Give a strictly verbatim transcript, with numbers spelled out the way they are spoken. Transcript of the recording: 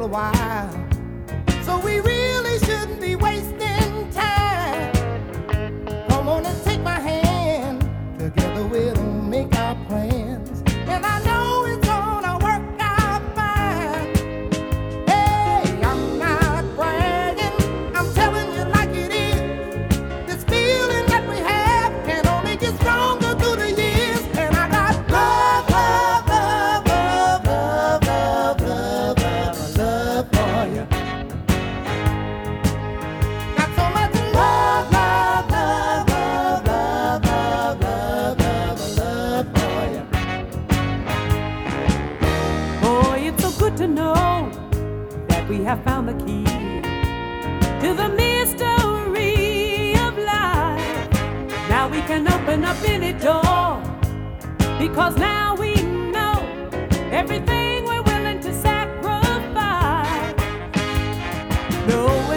while. So we really shouldn't be wasting time. Come on and take my hand. Together we'll make our plans. And I know it's gonna work out fine. Hey, I'm not bragging. I'm telling you like it is. This feeling that we have can only get stronger through the years. And I got love, love, love, love, love, love, love, love, love for you. Got so much love, love, love, love, love, love, love, love, love for you. Boy, it's so good to know that we have found the key to the mystery of life. Now we can open up any door, because now we know everything we're willing to sacrifice. No